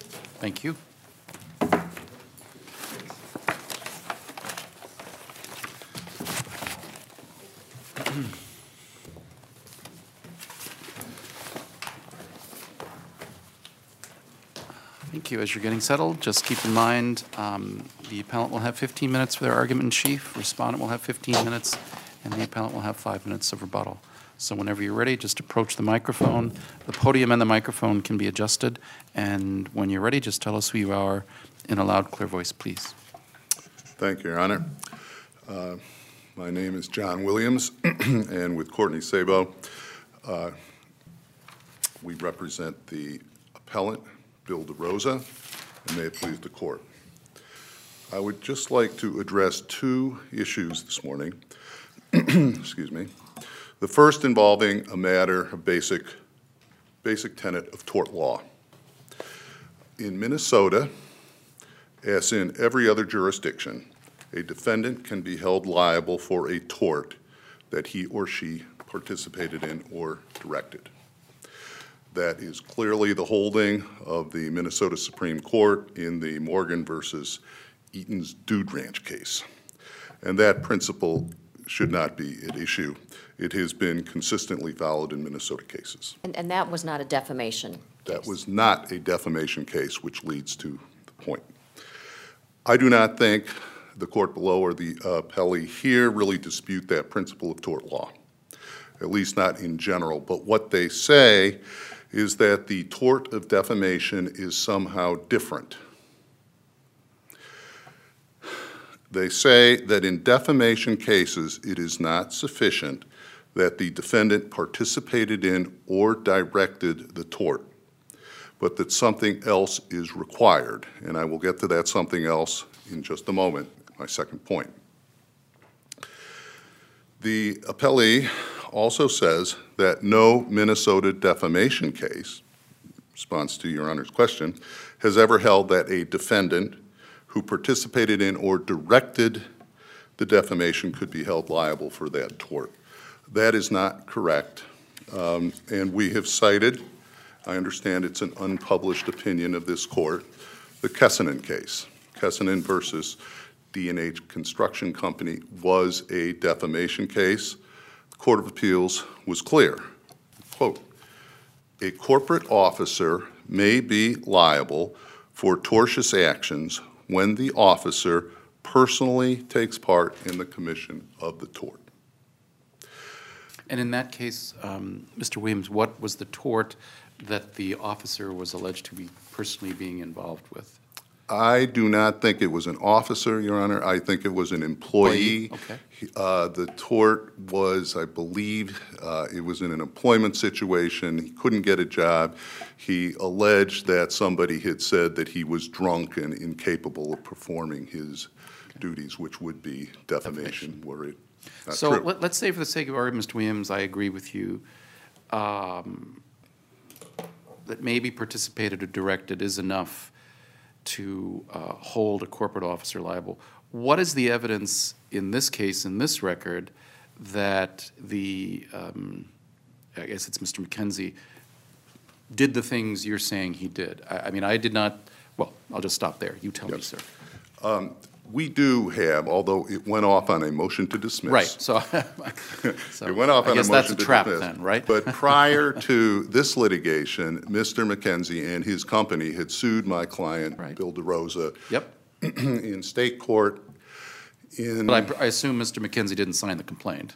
Thank you. Thank you. As you're getting settled, just keep in mind the appellant will have 15 minutes for their argument in chief, respondent will have 15 minutes, and the appellant will have 5 minutes of rebuttal. So whenever you're ready, just approach the microphone. The podium and the microphone can be adjusted, and when you're ready, just tell us who you are in a loud, clear voice, please. Thank you, Your Honor. My name is John Williams, and with Courtney Sabo, we represent the appellant, Bill DeRosa, and may it please the court. I would just like to address two issues this morning. Excuse me. The first involving a matter of basic tenet of tort law. In Minnesota, as in every other jurisdiction, a defendant can be held liable for a tort that he or she participated in or directed. That is clearly the holding of the Minnesota Supreme Court in the Morgan versus Eaton's Dude Ranch case. And that principle should not be at issue. It has been consistently followed in Minnesota cases. And that was not a defamation case? That was not a defamation case, which leads to the point. I do not think the court below or the appellee here really dispute that principle of tort law, at least not in general. But what they say is that the tort of defamation is somehow different. They say that in defamation cases, it is not sufficient that the defendant participated in or directed the tort, but that something else is required. And I will get to that something else in just a moment, my second point. The appellee also says that no Minnesota defamation case, in response to Your Honor's question, has ever held that a defendant who participated in or directed the defamation could be held liable for that tort. That is not correct. And we have cited, I understand it's an unpublished opinion of this court, the Kessonen case. Kessonen versus D&H Construction Company was a defamation case. The Court of Appeals was clear, quote, a corporate officer may be liable for tortious actions when the officer personally takes part in the commission of the tort. And in that case, Mr. Williams, what was the tort that the officer was alleged to be personally being involved with? I do not think it was an officer, Your Honor. I think it was an employee. Okay. The tort was, I believe, it was in an employment situation. He couldn't get a job. He alleged that somebody had said that he was drunk and incapable of performing his duties, which would be defamation were it not so true. let's say for the sake of argument, Mr. Williams, I agree with you that maybe participated or directed is enough to hold a corporate officer liable. What is the evidence in this case, in this record, that the, I guess it's Mr. McKenzie, did the things you're saying he did? I mean, I did not, well, I'll just stop there. You tell me, sir. We do have, although it went off on a motion to dismiss. Right, so, It went off on a motion to dismiss. I guess that's a trap then, right? But prior to this litigation, Mr. McKenzie and his company had sued my client, Right. Bill DeRosa, Yep. in state court. But I assume Mr. McKenzie didn't sign the complaint.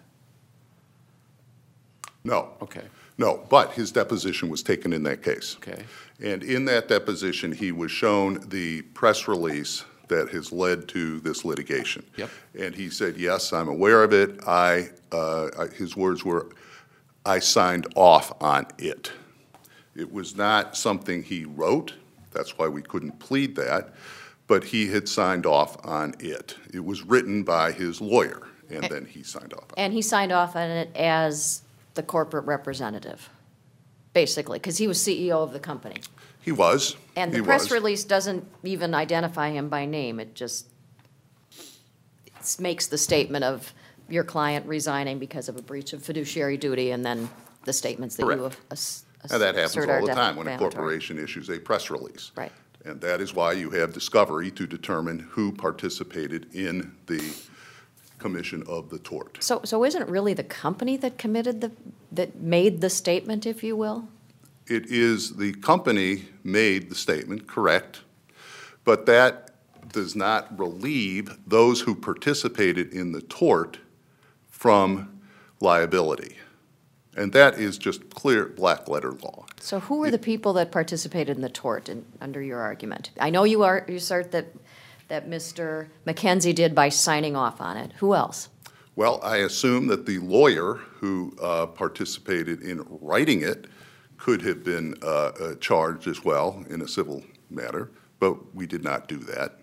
No. Okay. No, but his deposition was taken in that case. Okay. And in that deposition, he was shown the press release that has led to this litigation. Yep. And he said, yes, I'm aware of it. His words were, I signed off on it. It was not something he wrote. That's why we couldn't plead that. But he had signed off on it. It was written by his lawyer, and then he signed off on it. And he signed off on it as the corporate representative, basically, because he was CEO of the company. He was. And the press release doesn't even identify him by name. It just makes the statement of your client resigning because of a breach of fiduciary duty, and then the statements that you Correct. assert And that happens are all the time when a defamatory. corporation issues a press release. Right. And that is why you have discovery to determine who participated in the commission of the tort. So isn't it really the company that that made the statement, if you will? It is the company made the statement, correct, but that does not relieve those who participated in the tort from liability. And that is just clear black letter law. So who were the people that participated in the tort under your argument? I know you assert that Mr. McKenzie did by signing off on it. Who else? Well, I assume that the lawyer who participated in writing it could have been charged as well in a civil matter, but we did not do that.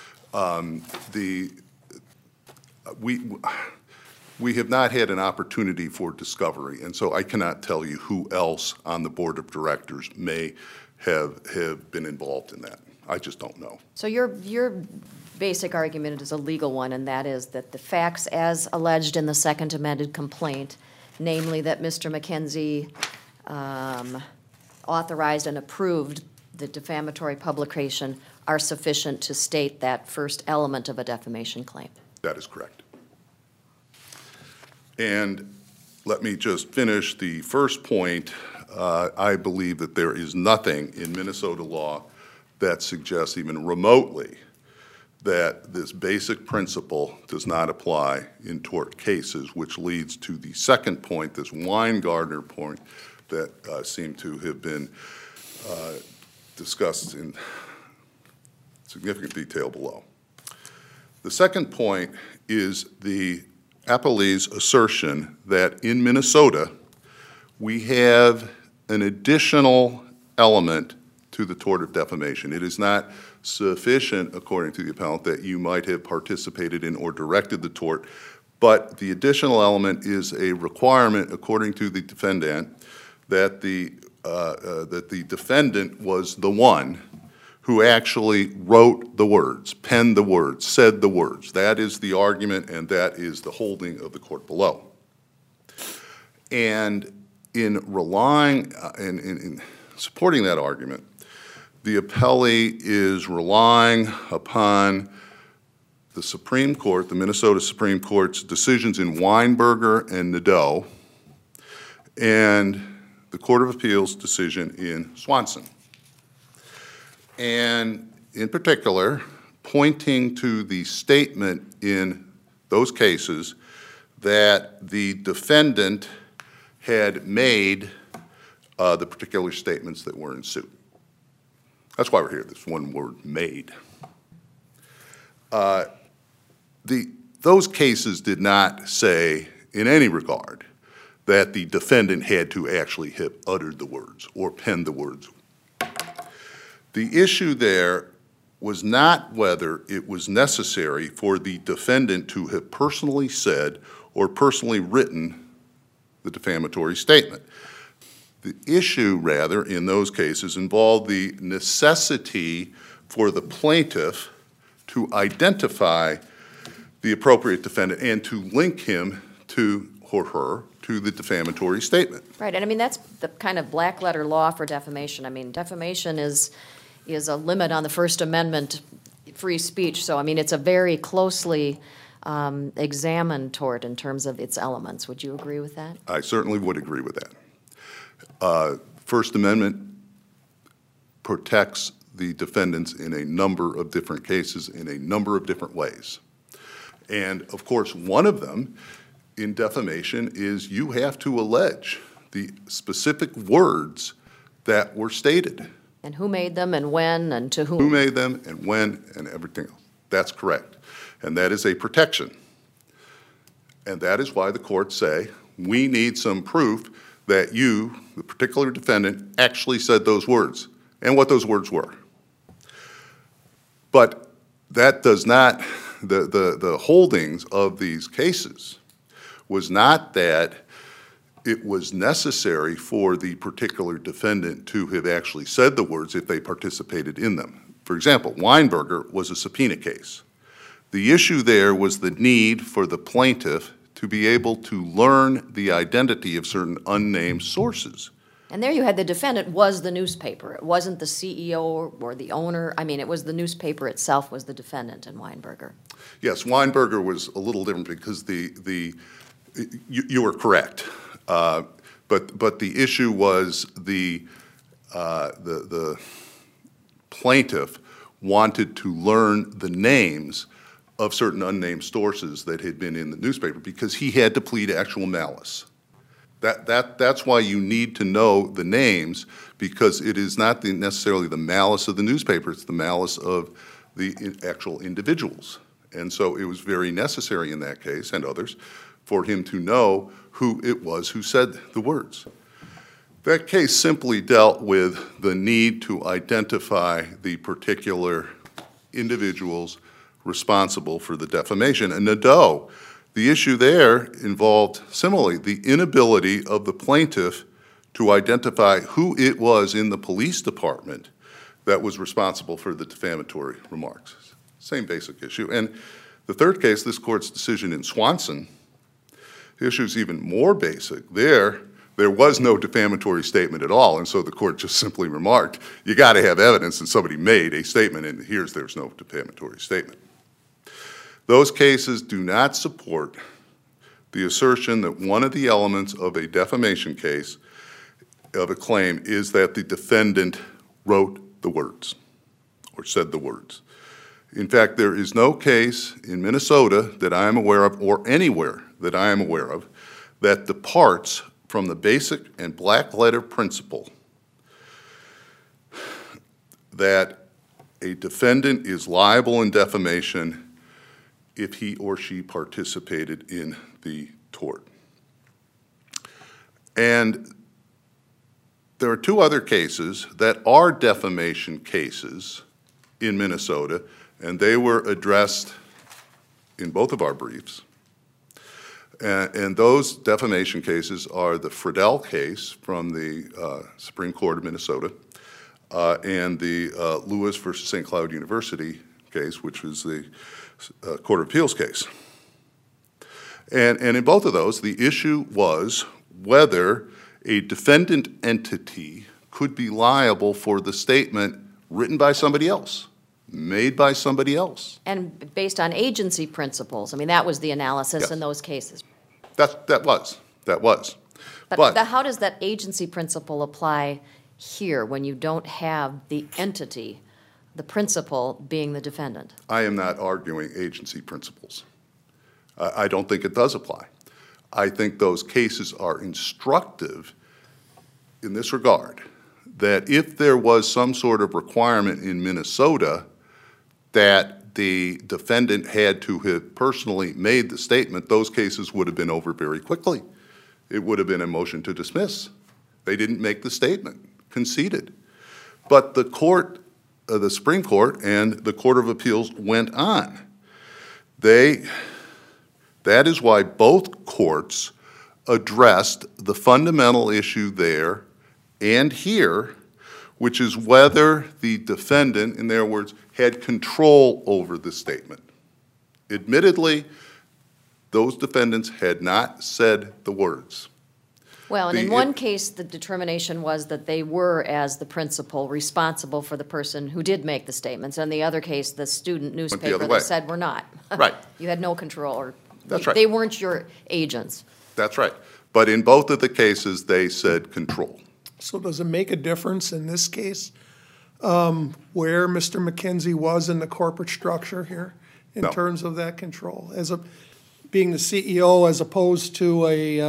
We have not had an opportunity for discovery, and so I cannot tell you who else on the board of directors may have been involved in that. I just don't know. So your basic argument is a legal one, and that is that the facts as alleged in the second amended complaint, namely that Mr. McKenzie authorized and approved the defamatory publication, are sufficient to state that first element of a defamation claim. That is correct. And let me just finish the first point. I believe that there is nothing in Minnesota law that suggests even remotely that this basic principle does not apply in tort cases, which leads to the second point, this Weingartner point that seemed to have been discussed in significant detail below. The second point is the appellee's assertion that in Minnesota we have an additional element to the tort of defamation. It is not sufficient, according to the appellant, that you might have participated in or directed the tort, but the additional element is a requirement, according to the defendant, that the defendant was the one who actually wrote the words, penned the words, said the words. That is the argument, and that is the holding of the court below. And in relying, in supporting that argument, the appellee is relying upon the Supreme Court, the Minnesota Supreme Court's decisions in Weinberger and Nadeau, and the Court of Appeals decision in Swanson. And in particular, pointing to the statement in those cases that the defendant had made the particular statements that were in suit. That's why we're here, this one word, made. Those cases did not say, in any regard, that the defendant had to actually have uttered the words or penned the words. The issue there was not whether it was necessary for the defendant to have personally said or personally written the defamatory statement. The issue, rather, in those cases involved the necessity for the plaintiff to identify the appropriate defendant and to link him to, or her, to the defamatory statement. Right, and I mean, that's the kind of black letter law for defamation. I mean, defamation is a limit on the First Amendment free speech, so I mean, it's a very closely examined tort in terms of its elements. Would you agree with that? I certainly would agree with that. First Amendment protects the defendants in a number of different cases in a number of different ways. And of course, one of them in defamation is you have to allege the specific words that were stated. And who made them and when and to whom? Who made them and when and everything else. That's correct. And that is a protection. And that is why the courts say we need some proof that you, the particular defendant, actually said those words and what those words were. But that does not, the holdings of these cases was not that it was necessary for the particular defendant to have actually said the words if they participated in them. For example, Weinberger was a subpoena case. The issue there was the need for the plaintiff to be able to learn the identity of certain unnamed sources And there you had the defendant was the newspaper. It wasn't the CEO or the owner. I mean, it was the newspaper itself was the defendant in Weinberger. Yes, Weinberger was a little different because you were correct. But the issue was the plaintiff wanted to learn the names of certain unnamed sources that had been in the newspaper because he had to plead actual malice. That's why you need to know the names, because it is not necessarily the malice of the newspaper, it's the malice of the actual individuals. And so it was very necessary in that case, and others, for him to know who it was who said the words. That case simply dealt with the need to identify the particular individuals responsible for the defamation. And Nadeau, the issue there involved, similarly, the inability of the plaintiff to identify who it was in the police department that was responsible for the defamatory remarks. Same basic issue. And the third case, this court's decision in Swanson, the issue is even more basic. There was no defamatory statement at all, and so the court just simply remarked, you got to have evidence, and somebody made a statement, and there's no defamatory statement. Those cases do not support the assertion that one of the elements of a defamation case, of a claim, is that the defendant wrote the words or said the words. In fact, there is no case in Minnesota that I am aware of, or anywhere that I am aware of, that departs from the basic and black letter principle that a defendant is liable in defamation if he or she participated in the tort. And there are two other cases that are defamation cases in Minnesota, and they were addressed in both of our briefs. And those defamation cases are the Friedel case from the Supreme Court of Minnesota and the Lewis versus St. Cloud University case, which was the Court of Appeals case. And in both of those, the issue was whether a defendant entity could be liable for the statement written by somebody else, made by somebody else. And based on agency principles. I mean, that was the analysis Yes. in those cases. That was. But how does that agency principle apply here when you don't have the entity, the principal being the defendant? I am not arguing agency principles. I don't think it does apply. I think those cases are instructive in this regard, that if there was some sort of requirement in Minnesota that the defendant had to have personally made the statement, those cases would have been over very quickly. It would have been a motion to dismiss. They didn't make the statement, conceded. But the court, the Supreme Court and the Court of Appeals went on. That is why both courts addressed the fundamental issue there and here, which is whether the defendant, in their words, had control over the statement. Admittedly, those defendants had not said the words. Well, and in one case, the determination was that they were, as the principal, responsible for the person who did make the statements. And the other case, the student newspaper that said we're not. Right. You had no control, or That's right. They weren't your agents. That's right. But in both of the cases, they said control. So does it make a difference in this case where Mr. McKenzie was in the corporate structure here in No. terms of that control? Being the CEO as opposed to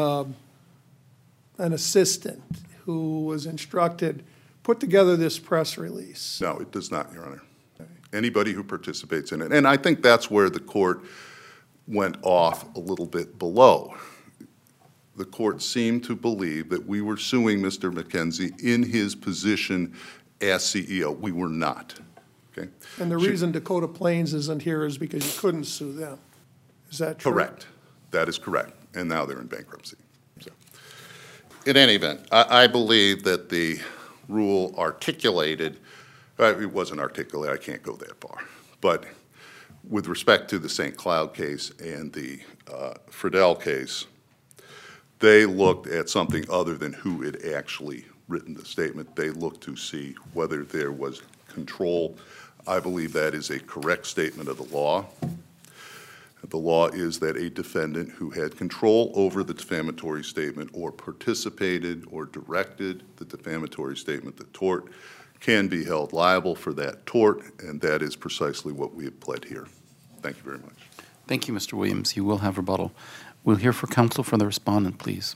an assistant who was instructed, put together this press release? No, it does not, Your Honor. Anybody who participates in it. And I think that's where the court went off a little bit below. The court seemed to believe that we were suing Mr. McKenzie in his position as CEO. We were not. Okay? And the reason Dakota Plains isn't here is because you couldn't sue them. Is that true? Correct. That is correct. And now they're in bankruptcy. So, in any event, I believe that the rule articulated, it wasn't articulated, I can't go that far, but with respect to the St. Cloud case and the Friedel case, they looked at something other than who it actually written the statement. They look to see whether there was control. I believe that is a correct statement of the law. The law is that a defendant who had control over the defamatory statement or participated or directed the defamatory statement, the tort, can be held liable for that tort, and that is precisely what we have pled here. Thank you very much. Thank you, Mr. Williams. You will have rebuttal. We'll hear for counsel for the respondent, please.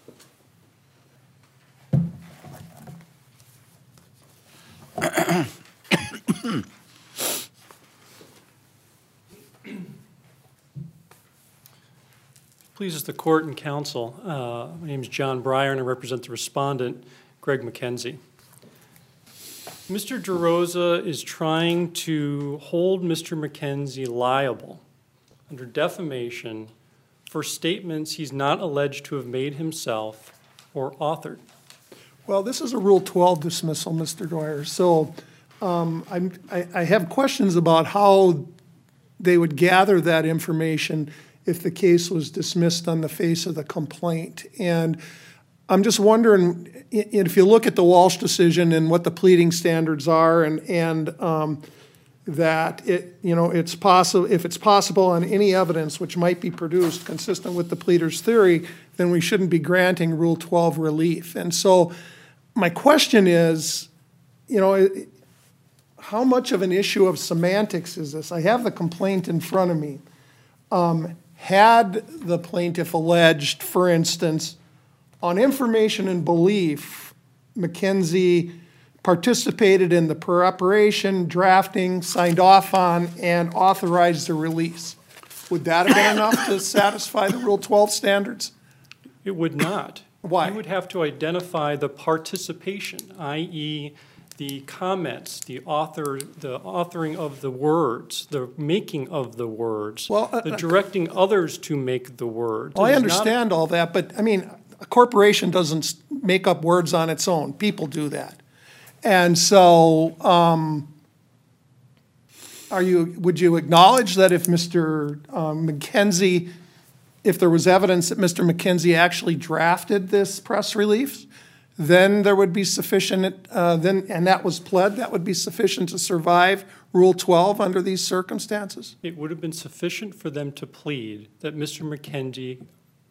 Pleases the court and counsel. My name is John Breyer, and I represent the respondent, Greg McKenzie. Mr. DeRosa is trying to hold Mr. McKenzie liable under defamation for statements he's not alleged to have made himself or authored. Well, this is a Rule 12 dismissal, Mr. Dwyer, so I have questions about how they would gather that information if the case was dismissed on the face of the complaint. And I'm just wondering, if you look at the Walsh decision and what the pleading standards are, and that it's possible, if it's possible on any evidence which might be produced consistent with the pleader's theory, then we shouldn't be granting Rule 12 relief. And so my question is, how much of an issue of semantics is this? I have the complaint in front of me. Had the plaintiff alleged, for instance, on information and belief, McKenzie participated in the preparation, drafting, signed off on, and authorized the release, would that have been enough to satisfy the Rule 12 standards? It would not. Why? You would have to identify the participation, i.e., the comments, the authoring of the words, the making of the words, the directing others to make the words. Well, I understand all that, but I mean, a corporation doesn't make up words on its own. People do that. And so would you acknowledge that if Mr. McKenzie, if there was evidence that Mr. McKenzie actually drafted this press release, then there would be sufficient, and that was pled, that would be sufficient to survive Rule 12 under these circumstances? It would have been sufficient for them to plead that Mr. McKenzie,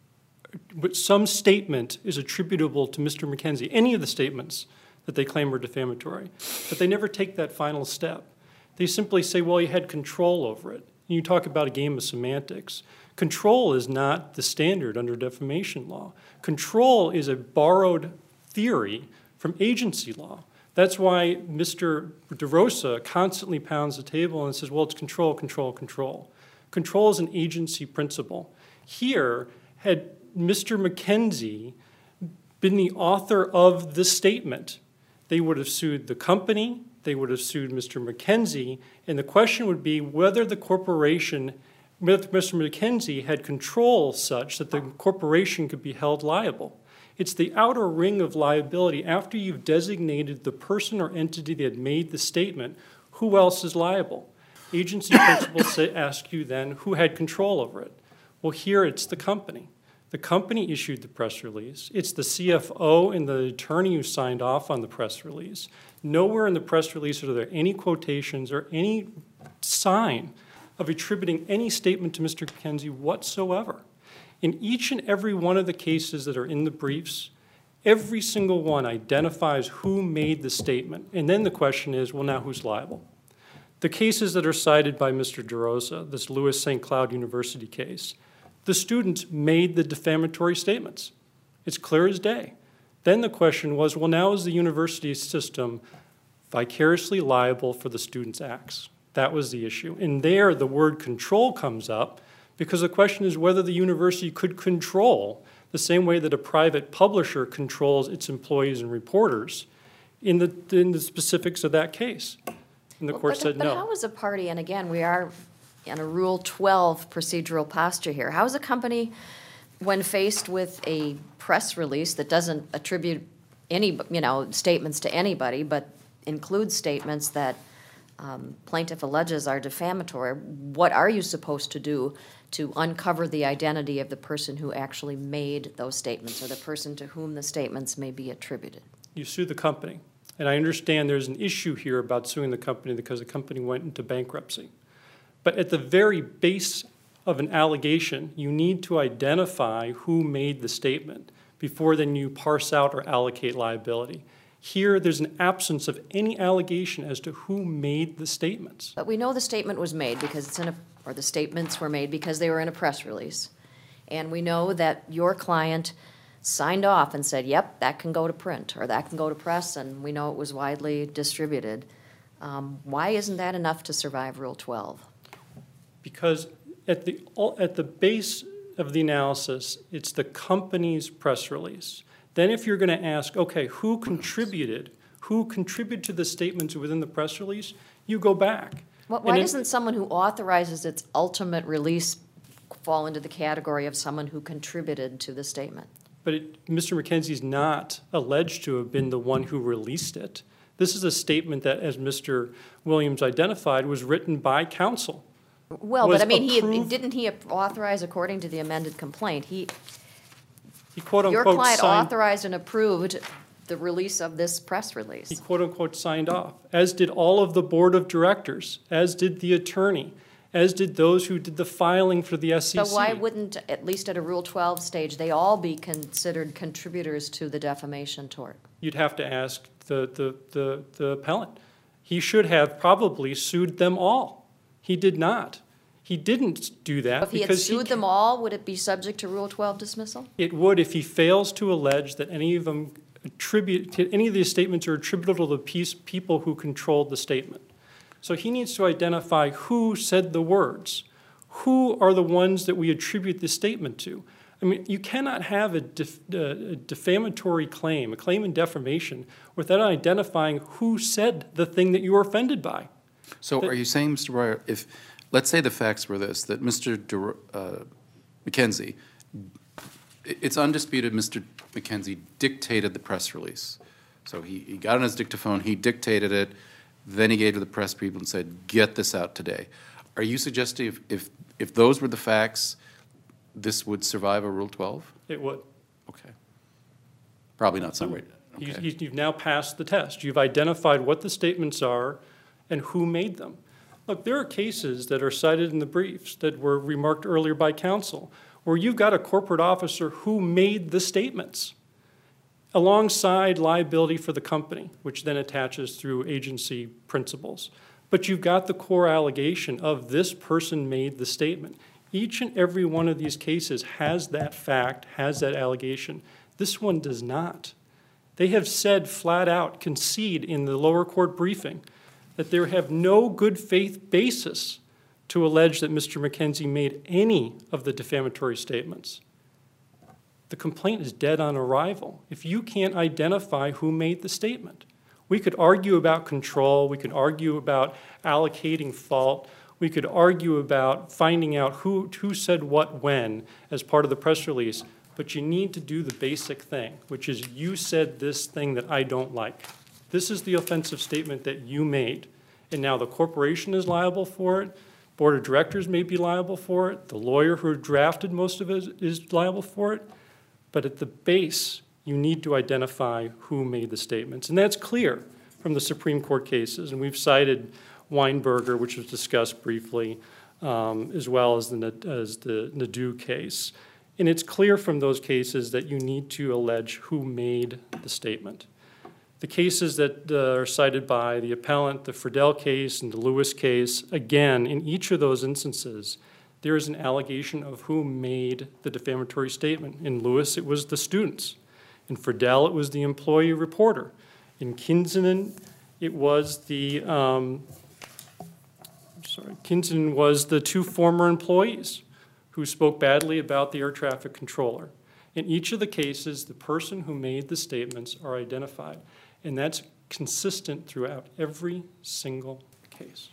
some statement is attributable to Mr. McKenzie, any of the statements that they claim are defamatory, but they never take that final step. They simply say, well, you had control over it. And you talk about a game of semantics. Control is not the standard under defamation law. Control is a borrowed theory from agency law. That's why Mr. DeRosa constantly pounds the table and says, well, it's control, control, control. Control is an agency principle. Here, had Mr. McKenzie been the author of the statement, they would have sued the company, they would have sued Mr. McKenzie, and the question would be whether the corporation, Mr. McKenzie, had control such that the corporation could be held liable. It's the outer ring of liability. After you've designated the person or entity that made the statement, who else is liable? Agency principles ask you then, who had control over it? Well, here it's the company. The company issued the press release. It's the CFO and the attorney who signed off on the press release. Nowhere in the press release are there any quotations or any sign of attributing any statement to Mr. McKenzie whatsoever. In each and every one of the cases that are in the briefs, every single one identifies who made the statement. And then the question is, well, now who's liable? The cases that are cited by Mr. DeRosa, this Lewis St. Cloud University case, the students made the defamatory statements. It's clear as day. Then the question was, well, now is the university system vicariously liable for the students' acts? That was the issue. And there, the word control comes up because the question is whether the university could control the same way that a private publisher controls its employees and reporters in the specifics of that case. And the court said no. But how is a party, and again, we are in a Rule 12 procedural posture here, how is a company, when faced with a press release that doesn't attribute any, statements to anybody, but includes statements that plaintiff alleges are defamatory, what are you supposed to do to uncover the identity of the person who actually made those statements or the person to whom the statements may be attributed? You sue the company. And I understand there's an issue here about suing the company because the company went into bankruptcy. But at the very base of an allegation, you need to identify who made the statement before then you parse out or allocate liability. Here, there's an absence of any allegation as to who made the statements. But we know the statement was made because it's or the statements were made because they were in a press release. And we know that your client signed off and said, yep, that can go to print, or that can go to press, and we know it was widely distributed. Why isn't that enough to survive Rule 12? Because at the base of the analysis, it's the company's press release. Then if you're going to ask, okay, who contributed to the statements within the press release, you go back. Why doesn't someone who authorizes its ultimate release fall into the category of someone who contributed to the statement? But Mr. McKenzie's not alleged to have been the one who released it. This is a statement that, as Mr. Williams identified, was written by counsel. Well, but I mean, didn't he authorize, according to the amended complaint, he quote unquote your client authorized and approved the release of this press release? He quote unquote signed off, as did all of the board of directors, as did the attorney, as did those who did the filing for the SEC. So why wouldn't, at least at a Rule 12 stage, they all be considered contributors to the defamation tort? You'd have to ask the appellant. He should have probably sued them all. He did not. He didn't do that. If he had sued them all, would it be subject to Rule 12 dismissal? It would if he fails to allege that any of these statements are attributable to the people who controlled the statement. So he needs to identify who said the words. Who are the ones that we attribute this statement to? I mean, you cannot have a defamatory claim, a claim in defamation, without identifying who said the thing that you were offended by. So are you saying, Mr. Breyer, if, let's say the facts were this, that Mr. McKenzie, it's undisputed Mr. McKenzie dictated the press release. So he got on his dictaphone, he dictated it, then he gave to the press people and said, get this out today. Are you suggesting if those were the facts, this would survive a Rule 12? It would. Okay. Probably not summary. Okay. You've now passed the test. You've identified what the statements are and who made them. Look, there are cases that are cited in the briefs that were remarked earlier by counsel where you've got a corporate officer who made the statements alongside liability for the company, which then attaches through agency principles. But you've got the core allegation of this person made the statement. Each and every one of these cases has that fact, has that allegation. This one does not. They have said flat out, concede in the lower court briefing, that they have no good faith basis to allege that Mr. McKenzie made any of the defamatory statements. The complaint is dead on arrival. If you can't identify who made the statement, we could argue about control, we could argue about allocating fault, we could argue about finding out who said what when as part of the press release, but you need to do the basic thing, which is you said this thing that I don't like. This is the offensive statement that you made, and now the corporation is liable for it, board of directors may be liable for it, the lawyer who drafted most of it is liable for it, but at the base, you need to identify who made the statements. And that's clear from the Supreme Court cases. And we've cited Weinberger, which was discussed briefly, as well as the Nadeau case. And it's clear from those cases that you need to allege who made the statement. The cases that are cited by the appellant, the Friedel case and the Lewis case, again, in each of those instances, there is an allegation of who made the defamatory statement. In Lewis, it was the students. In Friedel, it was the employee reporter. In Kinzinnen, it was the, Kinzinnen was the two former employees who spoke badly about the air traffic controller. In each of the cases, the person who made the statements are identified, and that's consistent throughout every single case.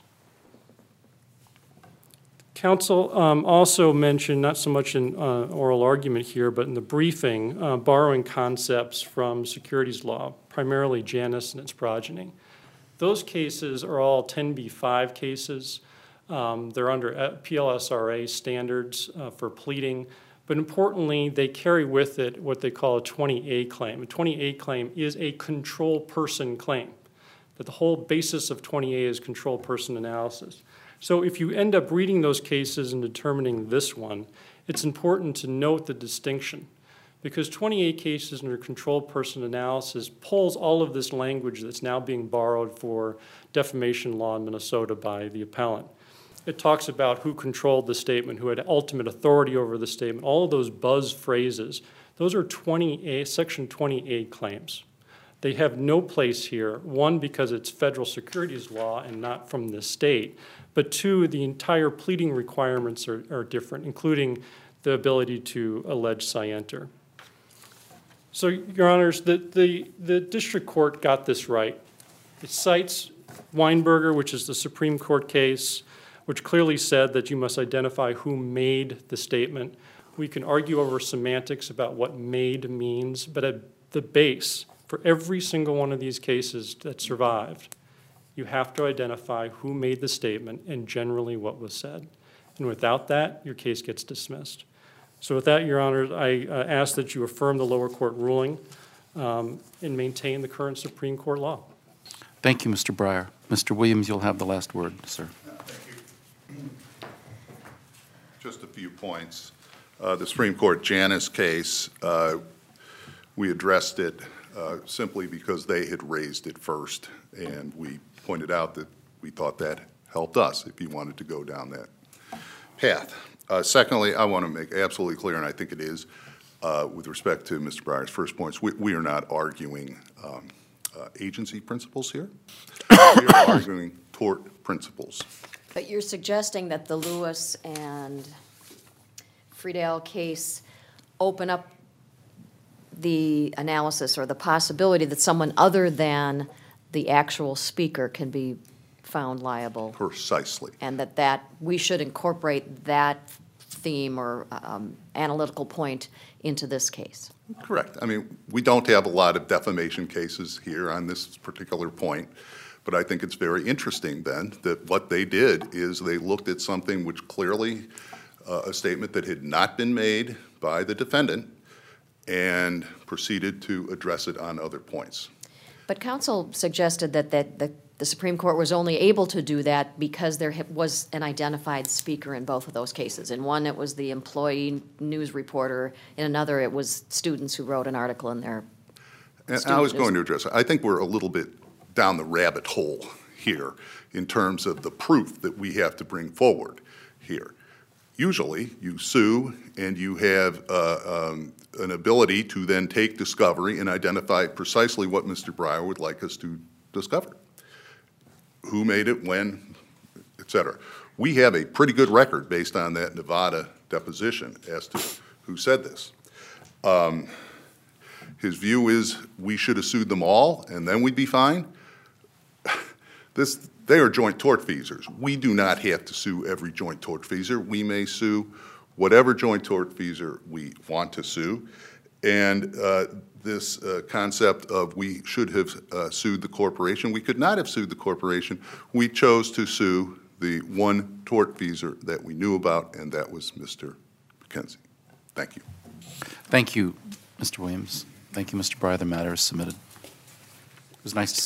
Counsel also mentioned, not so much in oral argument here, but in the briefing, borrowing concepts from securities law, primarily Janus and its progeny. Those cases are all 10b-5 cases. They're under PLSRA standards for pleading, But importantly, they carry with it what they call a 20A claim. A 20A claim is a control person claim, that the whole basis of 20A is control person analysis. So if you end up reading those cases and determining this one, it's important to note the distinction, because 20A cases under control person analysis pulls all of this language that's now being borrowed for defamation law in Minnesota by the appellant. It talks about who controlled the statement, who had ultimate authority over the statement, all of those buzz phrases. Those are 20A, Section 20A claims. They have no place here, one, because it's federal securities law and not from the state, but two, the entire pleading requirements are different, including the ability to allege scienter. So, Your Honors, the district court got this right. It cites Weinberger, which is the Supreme Court case, which clearly said that you must identify who made the statement. We can argue over semantics about what made means, but at the base, for every single one of these cases that survived, you have to identify who made the statement and generally what was said. And without that, your case gets dismissed. So with that, Your Honor, I ask that you affirm the lower court ruling and maintain the current Supreme Court law. Thank you, Mr. Breyer. Mr. Williams, you'll have the last word, sir. Just a few points. The Supreme Court Janus case, we addressed it simply because they had raised it first, and we pointed out that we thought that helped us if you wanted to go down that path. Secondly, I want to make absolutely clear, and I think it is, with respect to Mr. Breyer's first points, we are not arguing agency principles here. We are arguing tort principles. But you're suggesting that the Lewis and Friedel case open up the analysis or the possibility that someone other than the actual speaker can be found liable. Precisely. And that we should incorporate that theme or analytical point into this case. Correct. I mean, we don't have a lot of defamation cases here on this particular point, but I think it's very interesting then that what they did is they looked at something which clearly, a statement that had not been made by the defendant, and proceeded to address it on other points. But counsel suggested that the Supreme Court was only able to do that because there was an identified speaker in both of those cases. In one, it was the employee news reporter. In another, it was students who wrote an article in their And I was going to address it. I think we're a little bit down the rabbit hole here in terms of the proof that we have to bring forward here. Usually, you sue and you have an ability to then take discovery and identify precisely what Mr. Breyer would like us to discover. Who made it, when, et cetera. We have a pretty good record based on that Nevada deposition as to who said this. His view is we should have sued them all and then we'd be fine. They are joint tortfeasors. We do not have to sue every joint tortfeasor. We may sue whatever joint tortfeasor we want to sue. And this concept of we should have sued the corporation, we could not have sued the corporation. We chose to sue the one tortfeasor that we knew about, and that was Mr. McKenzie. Thank you. Thank you, Mr. Williams. Thank you, Mr. Breyer. The matter is submitted. It was nice to see you.